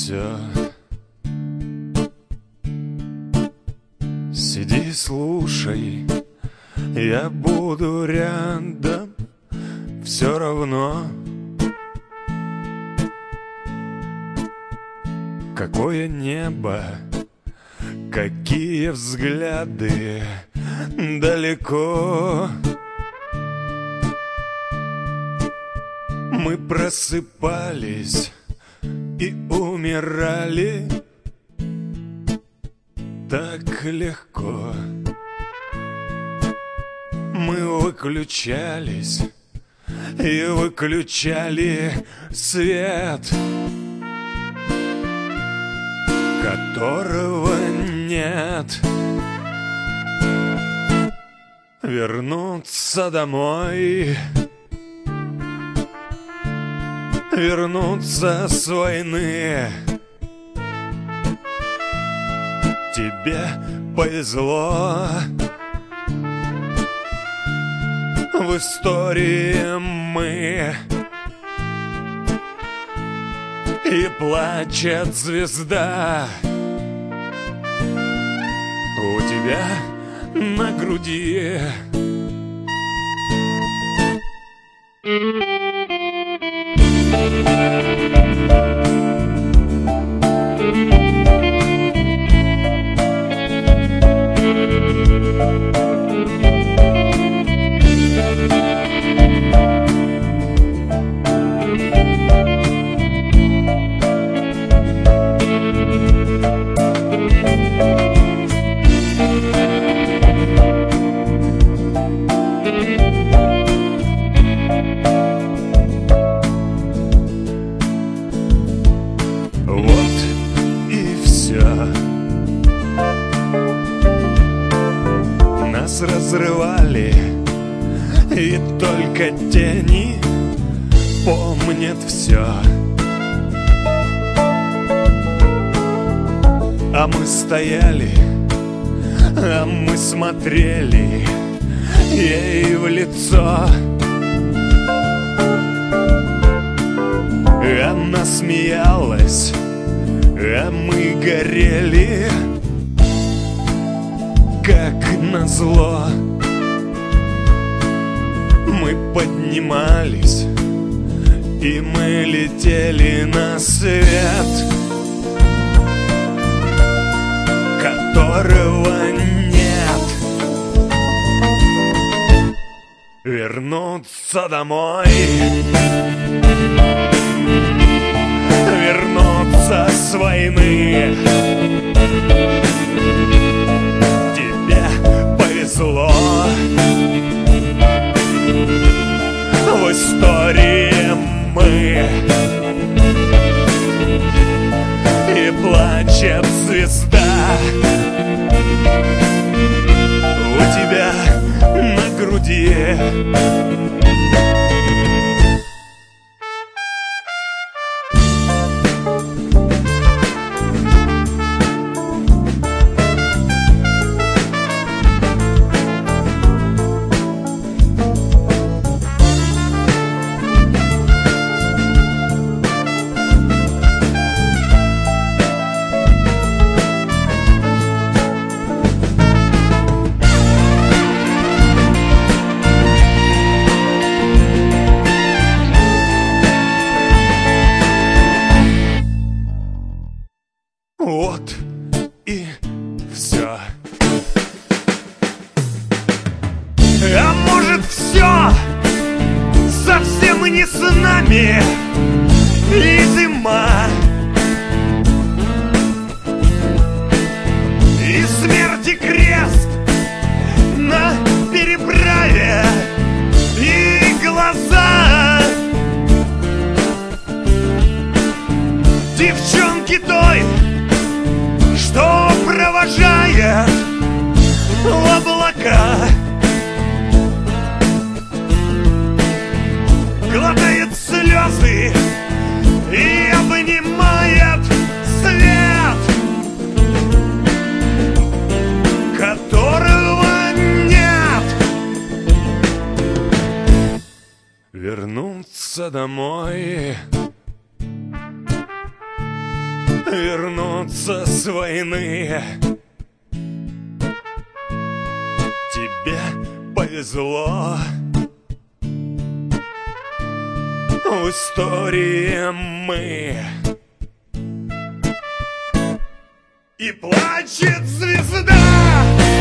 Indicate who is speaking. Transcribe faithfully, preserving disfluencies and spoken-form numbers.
Speaker 1: все. Сиди, слушай, я буду рядом, все равно. Какое небо, какие взгляды далеко. Мы просыпались и умирали так легко. Мы выключались и выключали свет, которого нет. Вернуться домой, вернуться с войны. Тебе повезло, в истории мы. И плачет звезда у тебя на груди. Нас разрывали, и только тени помнят все. А мы стояли, а мы смотрели ей в лицо. Она смеялась, а мы горели, как назло. Мы поднимались, и мы летели на свет, которого нет. Вернуться домой, вернуться с войны. Тебе повезло, в истории мы. И плачет звезда у тебя на груди. Вот и все. А может, все совсем не с нами, и зима, и смерти крест на переправе, и глаза девчонки той, что провожает в облака, глотает слезы и обнимает свет, которого нет. Вернуться домой, вернуться с войны. Тебе повезло. В истории мы. И плачет звезда